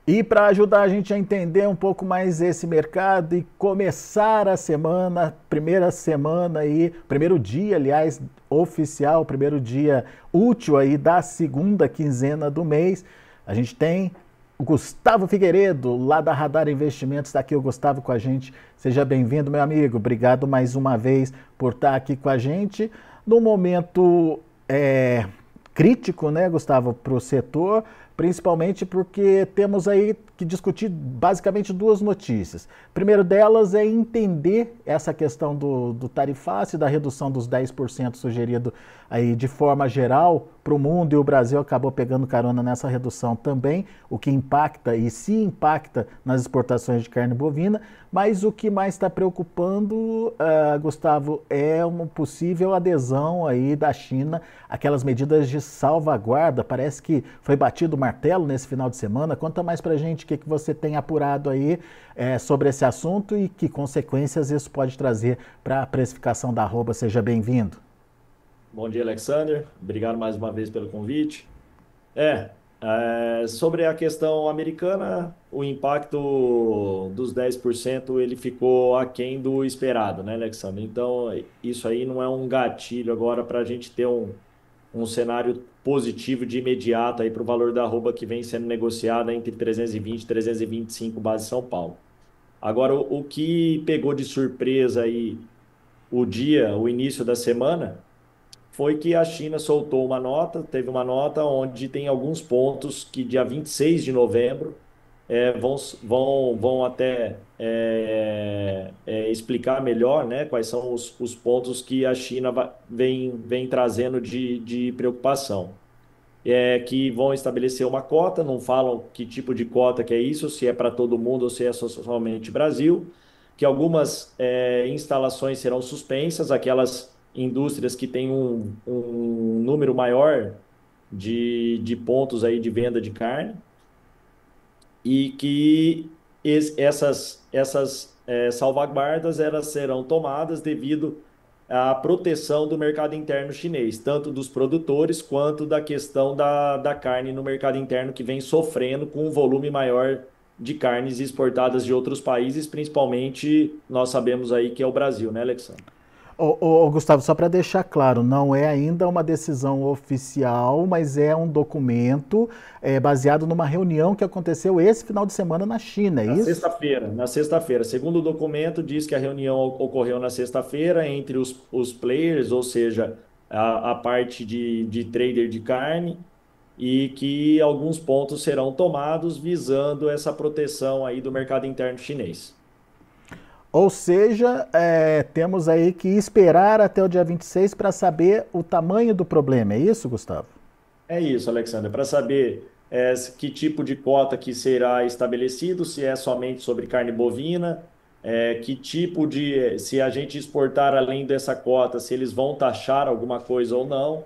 E para ajudar a gente a entender um pouco mais esse mercado e começar a semana, primeira semana aí, primeiro dia, aliás, oficial, primeiro dia útil aí da segunda quinzena do mês, a gente tem o Gustavo Figueiredo, lá da Radar Investimentos. Está aqui o Gustavo com a gente. Seja bem-vindo, meu amigo. Obrigado mais uma vez por estar aqui com a gente no momento crítico, né, Gustavo, para o setor, principalmente porque temos aí que discutir basicamente duas notícias. Primeiro delas é entender essa questão do tarifácio, da redução dos 10% sugerido aí de forma geral para o mundo, e o Brasil acabou pegando carona nessa redução também, o que impacta e se impacta nas exportações de carne bovina. Mas o que mais está preocupando, Gustavo, é uma possível adesão aí da China àquelas medidas de salvaguarda. Parece que foi batido o martelo nesse final de semana. Conta mais pra gente o que você tem apurado aí sobre esse assunto e que consequências isso pode trazer para a precificação da arroba. Seja bem-vindo. Bom dia, Alexander. Obrigado mais uma vez pelo convite. Sobre a questão americana, o impacto dos 10% ele ficou aquém do esperado, né, Alexander? Então, isso aí não é um gatilho agora para a gente ter um cenário positivo de imediato aí para o valor da arroba que vem sendo negociada entre 320 e 325 base São Paulo. Agora, o que pegou de surpresa aí o início da semana, foi que a China soltou uma nota, teve uma nota onde tem alguns pontos que dia 26 de novembro vão até explicar melhor, né, quais são os pontos que a China vem trazendo de preocupação. Que vão estabelecer uma cota, não falam que tipo de cota que é isso, se é para todo mundo ou se é somente Brasil, que algumas instalações serão suspensas, aquelas indústrias que têm um número maior de pontos aí de venda de carne, e que essas salvaguardas elas serão tomadas devido à proteção do mercado interno chinês, tanto dos produtores quanto da questão da carne no mercado interno, que vem sofrendo com um volume maior de carnes exportadas de outros países, principalmente nós sabemos aí que é o Brasil, né, Alexandre? Gustavo, só para deixar claro, não é ainda uma decisão oficial, mas é um documento baseado numa reunião que aconteceu esse final de semana na China, é isso? Na sexta-feira. Segundo o documento, diz que a reunião ocorreu na sexta-feira entre os players, ou seja, a parte de trader de carne, e que alguns pontos serão tomados visando essa proteção aí do mercado interno chinês. Ou seja, temos aí que esperar até o dia 26 para saber o tamanho do problema, é isso, Gustavo? É isso, Alexandre, para saber que tipo de cota que será estabelecido, se é somente sobre carne bovina, que tipo se a gente exportar além dessa cota, se eles vão taxar alguma coisa ou não,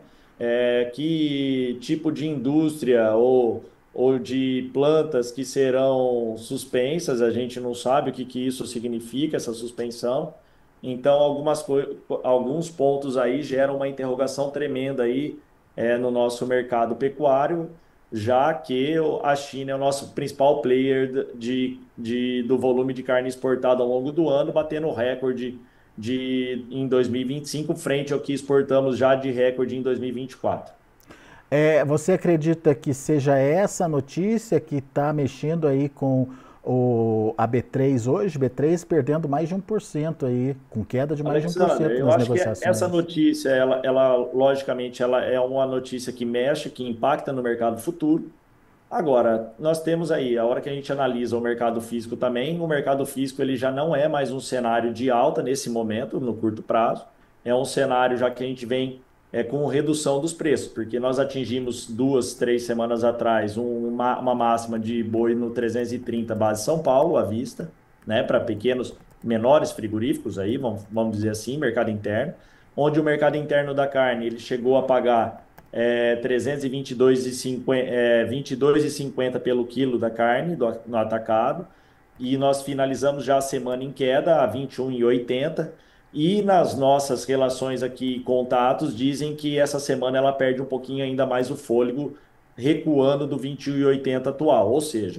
que tipo de indústria ou de plantas que serão suspensas, a gente não sabe o que isso significa, essa suspensão. Então, alguns pontos aí geram uma interrogação tremenda aí no nosso mercado pecuário, já que a China é o nosso principal player do volume de carne exportada ao longo do ano, batendo recorde em 2025, frente ao que exportamos já de recorde em 2024. Você acredita que seja essa notícia que está mexendo aí com a B3 hoje? B3 perdendo mais de 1% aí, com queda de mais de um por Alexander, cento eu nas acho que essa negociações. notícia, logicamente, ela é uma notícia que mexe, que impacta no mercado futuro. Agora, nós temos aí, a hora que a gente analisa o mercado físico também, o mercado físico ele já não é mais um cenário de alta nesse momento, no curto prazo, é um cenário já que a gente vem com redução dos preços, porque nós atingimos 2, 3 semanas atrás uma máxima de boi no 330 base São Paulo à vista, né, para pequenos, menores frigoríficos aí, vamos dizer assim, mercado interno, onde o mercado interno da carne ele chegou a pagar 22,50 pelo quilo da carne no atacado, e nós finalizamos já a semana em queda a 21,80, e nas nossas relações aqui, contatos, dizem que essa semana ela perde um pouquinho ainda mais o fôlego, recuando do 21,80 atual, ou seja,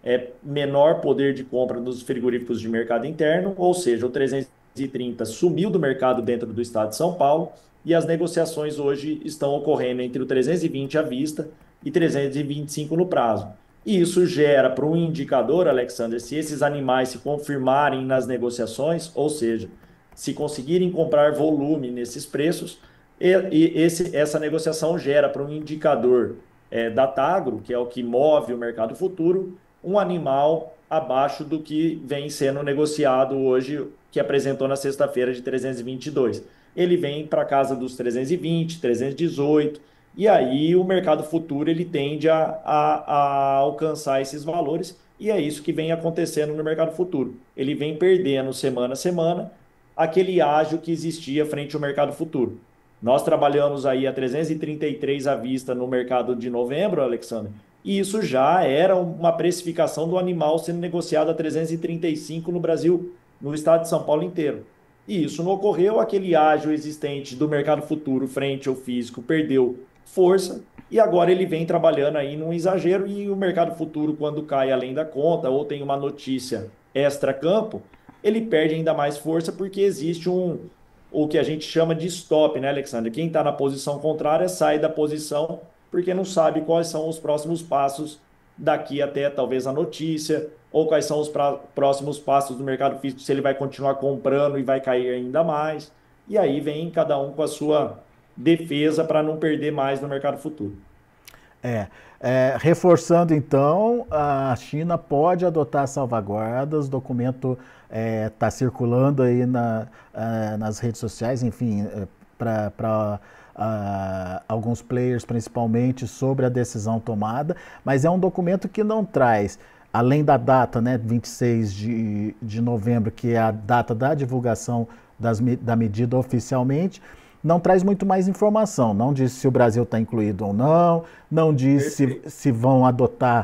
menor poder de compra dos frigoríficos de mercado interno, ou seja, o 330 sumiu do mercado dentro do estado de São Paulo e as negociações hoje estão ocorrendo entre o 320 à vista e 325 no prazo. E isso gera para um indicador, Alexander, se esses animais se confirmarem nas negociações, ou seja, se conseguirem comprar volume nesses preços, essa negociação gera para um indicador da Tagro, que é o que move o mercado futuro, um animal abaixo do que vem sendo negociado hoje, que apresentou na sexta-feira de 322. Ele vem para casa dos 320, 318, e aí o mercado futuro ele tende a alcançar esses valores, e é isso que vem acontecendo no mercado futuro. Ele vem perdendo semana a semana aquele ágio que existia frente ao mercado futuro. Nós trabalhamos aí a 333 à vista no mercado de novembro, Alexandre, e isso já era uma precificação do animal sendo negociado a 335 no Brasil, no estado de São Paulo inteiro. E isso não ocorreu, aquele ágio existente do mercado futuro frente ao físico perdeu força e agora ele vem trabalhando aí num exagero e o mercado futuro, quando cai além da conta ou tem uma notícia extra-campo, ele perde ainda mais força porque existe o que a gente chama de stop, né, Alexandre? Quem está na posição contrária sai da posição porque não sabe quais são os próximos passos daqui até talvez a notícia, ou quais são os próximos passos do mercado físico, se ele vai continuar comprando e vai cair ainda mais. E aí vem cada um com a sua defesa para não perder mais no mercado futuro. Reforçando então, a China pode adotar salvaguardas, o documento está circulando aí nas redes sociais, enfim, para alguns players principalmente sobre a decisão tomada, mas é um documento que não traz, além da data, né, 26 de novembro, que é a data da divulgação da medida oficialmente, não traz muito mais informação, não diz se o Brasil está incluído ou não, não diz se vão adotar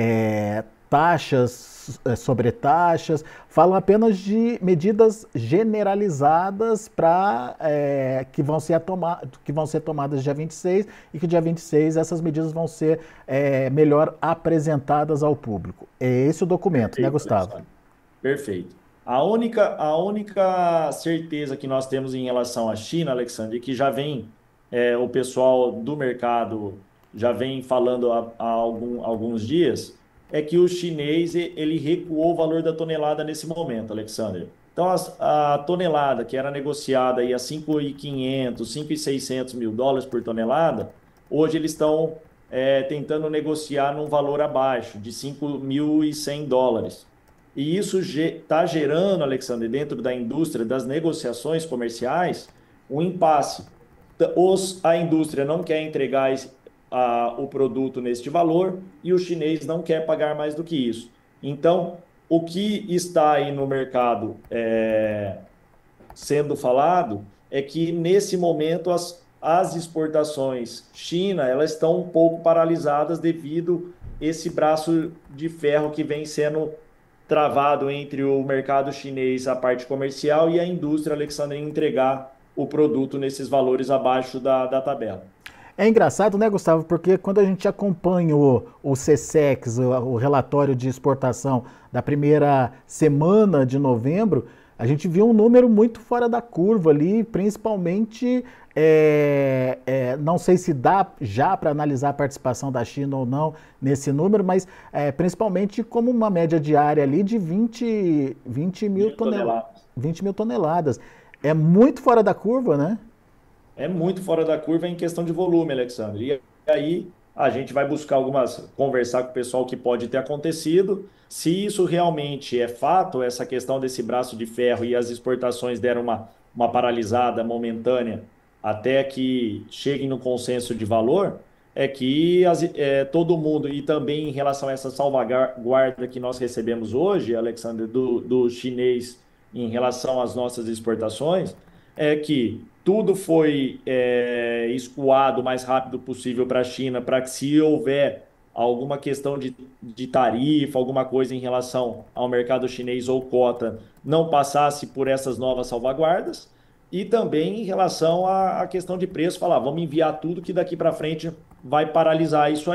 taxas, sobretaxas, falam apenas de medidas generalizadas que vão ser tomadas dia 26 e que dia 26 essas medidas vão ser melhor apresentadas ao público. É esse o documento, Perfeito, né, Gustavo? Alexandre. Perfeito. A única certeza que nós temos em relação à China, Alexandre, que já vem, o pessoal do mercado já vem falando há alguns dias, é que o chinês ele recuou o valor da tonelada nesse momento, Alexandre. Então, a tonelada que era negociada aí a 5.500, 5.600 mil dólares por tonelada, hoje eles estão tentando negociar num valor abaixo, de 5.100 dólares. E isso está gerando, Alexandre, dentro da indústria das negociações comerciais, um impasse. A indústria não quer entregar o produto neste valor e o chinês não quer pagar mais do que isso. Então, o que está aí no mercado sendo falado é que, nesse momento, as exportações China elas estão um pouco paralisadas devido a esse braço de ferro que vem sendo travado entre o mercado chinês, a parte comercial, e a indústria, Alexandre, entregar o produto nesses valores abaixo da tabela. É engraçado, né, Gustavo? Porque quando a gente acompanhou o SECEX, o relatório de exportação da primeira semana de novembro, a gente viu um número muito fora da curva ali, principalmente, não sei se dá já para analisar a participação da China ou não nesse número, mas principalmente como uma média diária ali de 20 mil toneladas. 20 mil toneladas. É muito fora da curva, né? É muito fora da curva em questão de volume, Alexandre. E aí a gente vai buscar conversar com o pessoal que pode ter acontecido. Se isso realmente é fato, essa questão desse braço de ferro e as exportações deram uma paralisada momentânea até que cheguem no consenso de valor, é que todo mundo, e também em relação a essa salvaguarda que nós recebemos hoje, Alexandre, do chinês em relação às nossas exportações, é que tudo foi escoado o mais rápido possível para a China, para que, se houver alguma questão de tarifa, alguma coisa em relação ao mercado chinês ou cota, não passasse por essas novas salvaguardas. E também em relação à questão de preço, falar, vamos enviar tudo que daqui para frente vai paralisar isso aí.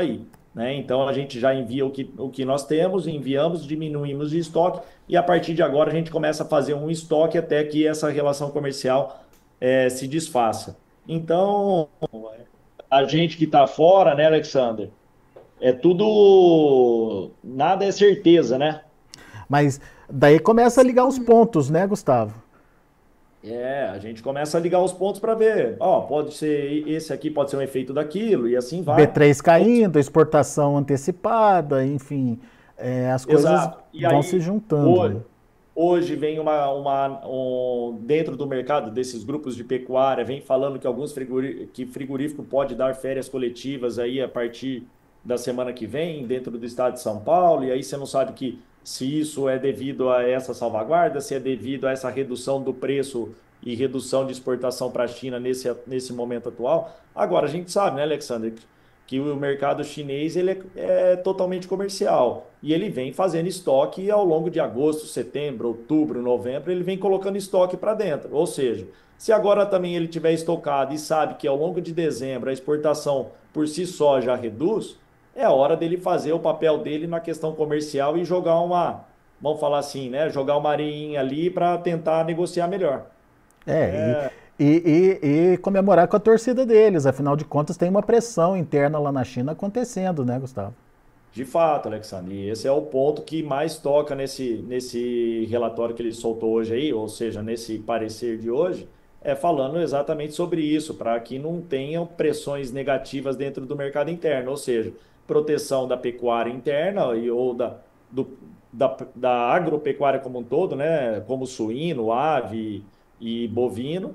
né? Então a gente já envia o que nós temos, enviamos, diminuímos de estoque e a partir de agora a gente começa a fazer um estoque até que essa relação comercial se desfaça. Então, a gente que está fora, né, Alexander? É tudo. Nada é certeza, né? Mas daí começa a ligar os pontos, né, Gustavo? A gente começa a ligar os pontos para ver. Ó, pode ser esse aqui, pode ser um efeito daquilo, e assim vai. B3 caindo, exportação antecipada, enfim, as coisas Exato. E vão se aí, juntando, né? hoje, hoje vem dentro do mercado desses grupos de pecuária, vem falando que que frigorífico pode dar férias coletivas aí a partir da semana que vem, dentro do estado de São Paulo, e aí você não sabe que se isso é devido a essa salvaguarda, se é devido a essa redução do preço e redução de exportação para a China nesse momento atual. Agora, a gente sabe, né, Alexander, que o mercado chinês ele é totalmente comercial e ele vem fazendo estoque ao longo de agosto, setembro, outubro, novembro, ele vem colocando estoque para dentro. Ou seja, se agora também ele tiver estocado e sabe que ao longo de dezembro a exportação por si só já reduz, é a hora dele fazer o papel dele na questão comercial e jogar vamos falar assim, né? Jogar uma areinha ali para tentar negociar melhor. É, e, É, e comemorar com a torcida deles, afinal de contas tem uma pressão interna lá na China acontecendo, né, Gustavo? De fato, Alexandre, e esse é o ponto que mais toca nesse relatório que ele soltou hoje aí, ou seja, nesse parecer de hoje, é falando exatamente sobre isso, para que não tenham pressões negativas dentro do mercado interno, ou seja, proteção da pecuária interna ou do, da agropecuária como um todo, né, como suíno, ave e bovino,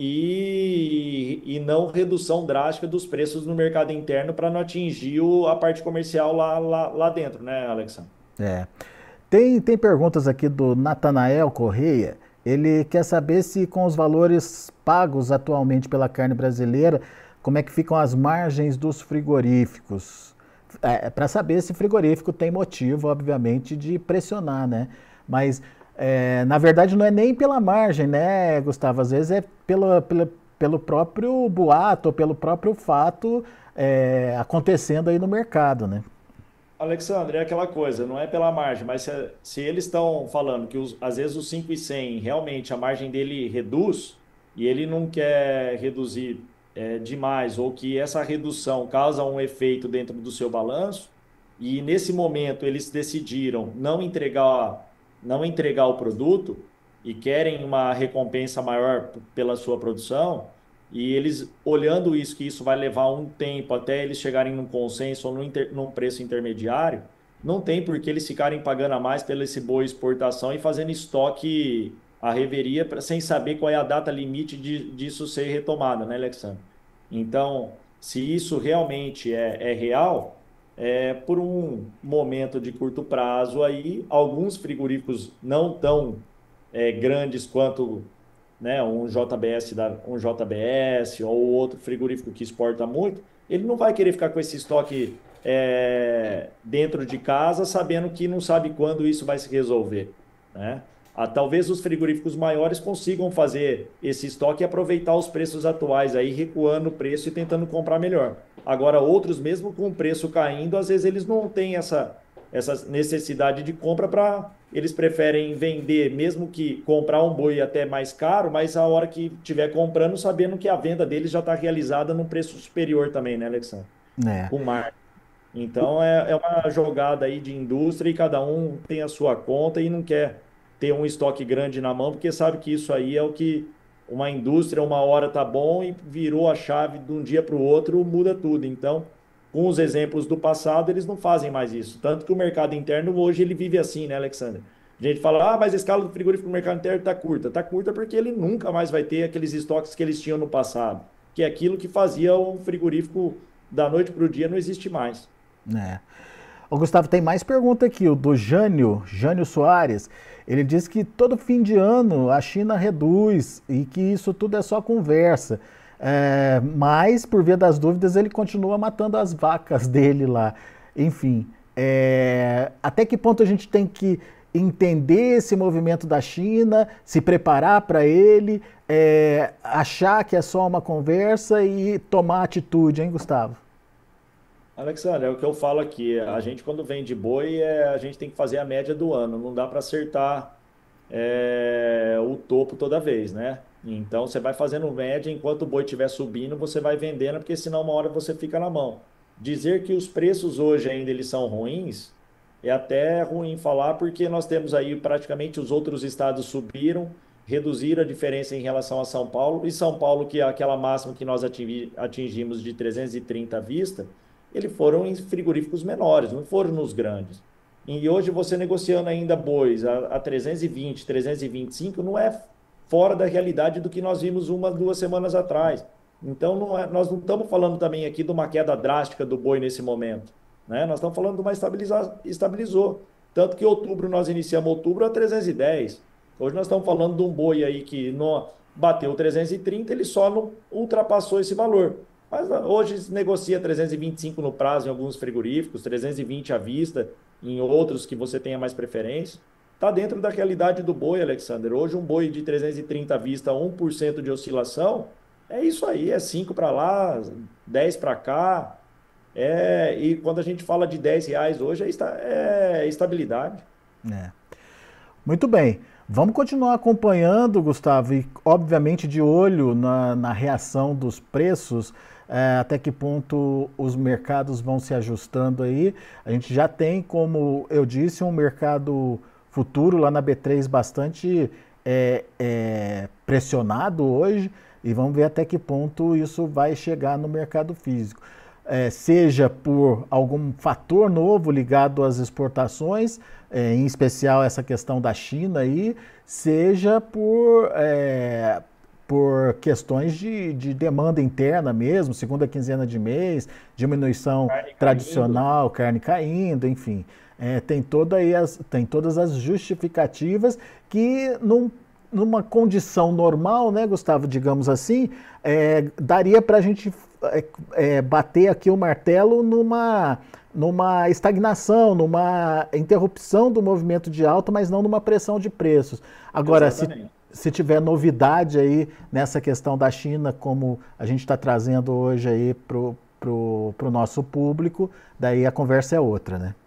e não redução drástica dos preços no mercado interno para não atingir a parte comercial lá dentro, né, Alexandre? É. Tem perguntas aqui do Natanael Correia. Ele quer saber se com os valores pagos atualmente pela carne brasileira, como é que ficam as margens dos frigoríficos. Para saber se frigorífico tem motivo, obviamente, de pressionar, né? Mas, na verdade, não é nem pela margem, né, Gustavo? Às vezes é pelo próprio boato, ou pelo próprio fato acontecendo aí no mercado, né? Alexandre, é aquela coisa, não é pela margem, mas se eles estão falando que às vezes os 5,100 realmente a margem dele reduz e ele não quer reduzir demais ou que essa redução causa um efeito dentro do seu balanço e nesse momento eles decidiram não entregar o produto e querem uma recompensa maior pela sua produção, e eles olhando isso, que isso vai levar um tempo até eles chegarem num consenso ou num preço intermediário, não tem por que eles ficarem pagando a mais pela esse boa exportação e fazendo estoque à reveria sem saber qual é a data limite disso ser retomada, né, Alexandre? Então, se isso realmente é real, por um momento de curto prazo aí, alguns frigoríficos não tão grandes quanto, né, um JBS ou outro frigorífico que exporta muito, ele não vai querer ficar com esse estoque dentro de casa, sabendo que não sabe quando isso vai se resolver, né? Talvez os frigoríficos maiores consigam fazer esse estoque e aproveitar os preços atuais aí, recuando o preço e tentando comprar melhor. Agora, outros, mesmo com o preço caindo, às vezes eles não têm essa necessidade de compra para. Eles preferem vender, mesmo que comprar um boi até mais caro, mas a hora que estiver comprando, sabendo que a venda deles já está realizada num preço superior também, né, Alexandre? É. Com margem. Então é uma jogada aí de indústria e cada um tem a sua conta e não quer ter um estoque grande na mão, porque sabe que isso aí é o que uma indústria, uma hora tá bom e virou a chave de um dia para o outro, muda tudo. Então, com os exemplos do passado, eles não fazem mais isso. Tanto que o mercado interno hoje ele vive assim, né, Alexandre? A gente fala, mas a escala do frigorífico no mercado interno está curta. Está curta porque ele nunca mais vai ter aqueles estoques que eles tinham no passado, que é aquilo que fazia o frigorífico da noite para o dia não existe mais. É. Ô, Gustavo, tem mais pergunta aqui, o do Jânio Soares. Ele diz que todo fim de ano a China reduz e que isso tudo é só conversa. Mas, por via das dúvidas, ele continua matando as vacas dele lá. Enfim, até que ponto a gente tem que entender esse movimento da China, se preparar para ele, achar que é só uma conversa e tomar atitude, hein, Gustavo? Alexandre, é o que eu falo aqui. A gente, quando vende boi, a gente tem que fazer a média do ano. Não dá para acertar o topo toda vez, né? Então, você vai fazendo média, enquanto o boi estiver subindo, você vai vendendo, porque senão uma hora você fica na mão. Dizer que os preços hoje ainda eles são ruins, é até ruim falar, porque nós temos aí praticamente os outros estados subiram, reduziram a diferença em relação a São Paulo, e São Paulo, que é aquela máxima que nós atingimos de 330 à vista, eles foram em frigoríficos menores, não foram nos grandes. E hoje você negociando ainda bois a 320, 325, não é fora da realidade do que nós vimos 1, 2 semanas atrás. Então, nós não estamos falando também aqui de uma queda drástica do boi nesse momento, né? Nós estamos falando de uma estabilizou. Tanto que outubro, nós iniciamos outubro a 310. Hoje nós estamos falando de um boi aí que não bateu 330, ele só não ultrapassou esse valor. Mas hoje se negocia 325 no prazo em alguns frigoríficos, 320 à vista em outros que você tenha mais preferência. Está dentro da realidade do boi, Alexander. Hoje um boi de 330 à vista, 1% de oscilação, é isso aí, é 5 para lá, 10 para cá. E quando a gente fala de R$ 10 hoje, é estabilidade. É. Muito bem. Vamos continuar acompanhando, Gustavo, e obviamente de olho na reação dos preços, até que ponto os mercados vão se ajustando aí. A gente já tem, como eu disse, um mercado futuro lá na B3 bastante pressionado hoje, e vamos ver até que ponto isso vai chegar no mercado físico. Seja por algum fator novo ligado às exportações, em especial essa questão da China aí, seja por questões de demanda interna mesmo, segunda quinzena de mês, diminuição Carne caindo. tradicional, carne caindo, enfim. Tem todas as justificativas que numa condição normal, né, Gustavo, digamos assim, daria para a gente bater aqui o martelo numa estagnação, numa interrupção do movimento de alta, mas não numa pressão de preços. Agora, Exatamente. se tiver novidade aí nessa questão da China, como a gente está trazendo hoje aí pro nosso público, daí a conversa é outra, né?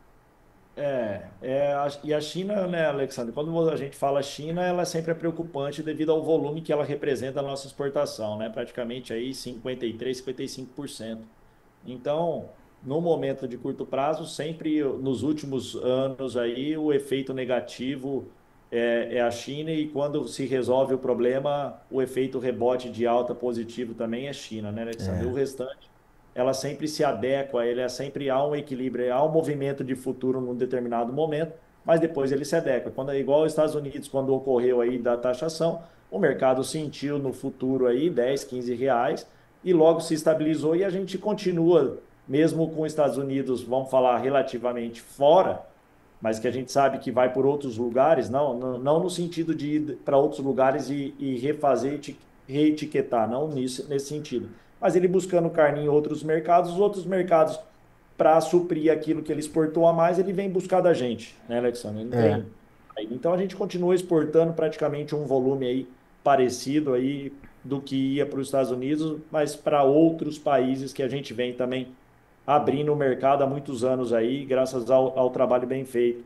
E a China, né, Alexandre, quando a gente fala China, ela sempre é preocupante devido ao volume que ela representa na nossa exportação, né? Praticamente aí 53, 55%. Então, no momento de curto prazo, sempre nos últimos anos aí, o efeito negativo é a China, e quando se resolve o problema, o efeito rebote de alta positivo também é China, né, Alexandre? O restante ela sempre se adequa, ele sempre há um equilíbrio, há um movimento de futuro num determinado momento, mas depois ele se adequa. Quando é igual aos Estados Unidos, quando ocorreu aí da taxação, o mercado sentiu no futuro aí 10, 15 reais e logo se estabilizou, e a gente continua, mesmo com os Estados Unidos, vamos falar relativamente fora, mas que a gente sabe que vai por outros lugares, não no sentido de ir para outros lugares e refazer, reetiquetar, não nesse sentido. Mas ele buscando carne em outros mercados, os outros mercados, para suprir aquilo que ele exportou a mais, ele vem buscar da gente, né, Alexandre? Não É. tem. Então a gente continua exportando praticamente um volume aí parecido aí do que ia para os Estados Unidos, mas para outros países que a gente vem também abrindo o mercado há muitos anos aí, graças ao trabalho bem feito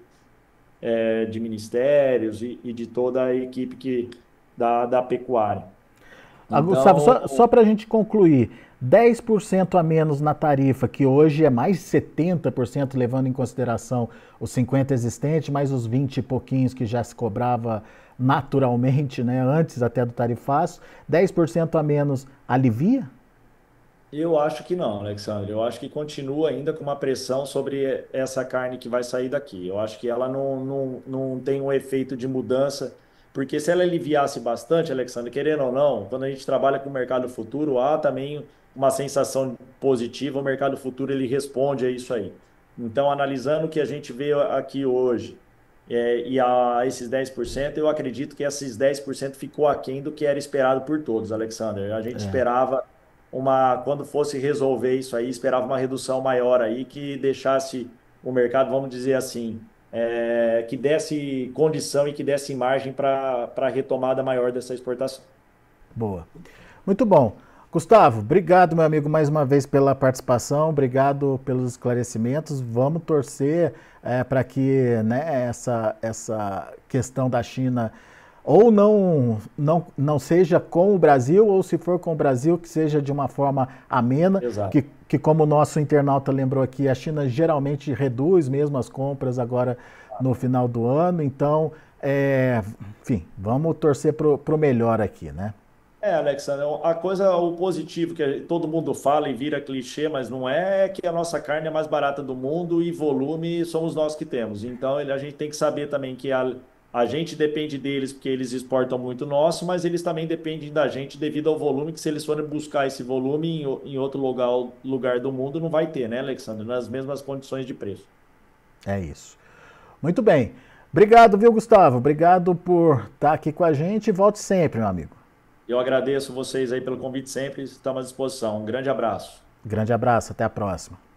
de ministérios e de toda a equipe da pecuária. Gustavo, Então, só para a gente concluir, 10% a menos na tarifa, que hoje é mais de 70%, levando em consideração os 50 existentes, mais os 20 e pouquinhos que já se cobrava naturalmente, né, antes até do tarifaço, 10% a menos alivia? eu acho que não, Alexandre. Eu acho que continua ainda com uma pressão sobre essa carne que vai sair daqui. Eu acho que ela não tem um efeito de mudança, porque se ela aliviasse bastante, Alexandre, querendo ou não, quando a gente trabalha com o mercado futuro, há também uma sensação positiva. O mercado futuro ele responde a isso aí. Então, analisando o que a gente vê aqui hoje, e a esses 10%, eu acredito que esses 10% ficou aquém do que era esperado por todos, Alexander. A gente esperava quando fosse resolver isso aí, esperava uma redução maior aí que deixasse o mercado, vamos dizer assim, que desse condição e que desse margem para a retomada maior dessa exportação. Boa. Muito bom. Gustavo, obrigado, meu amigo, mais uma vez pela participação, obrigado pelos esclarecimentos. Vamos torcer para que, né, essa questão da China ou não seja com o Brasil, ou se for com o Brasil, que seja de uma forma amena, Exato. que como o nosso internauta lembrou aqui, a China geralmente reduz mesmo as compras agora no final do ano. Então, enfim, vamos torcer para o melhor aqui, né? Alexandre, a coisa, o positivo que todo mundo fala e vira clichê, mas não é que a nossa carne é mais barata do mundo e volume somos nós que temos. Então, a gente tem que saber também que a gente depende deles porque eles exportam muito nosso, mas eles também dependem da gente devido ao volume, que se eles forem buscar esse volume em outro lugar do mundo, não vai ter, né, Alexandre? Nas mesmas condições de preço. É isso. Muito bem. Obrigado, viu, Gustavo? Obrigado por estar aqui com a gente e volte sempre, meu amigo. Eu agradeço vocês aí pelo convite sempre, estamos à disposição. Um grande abraço. Grande abraço, até a próxima.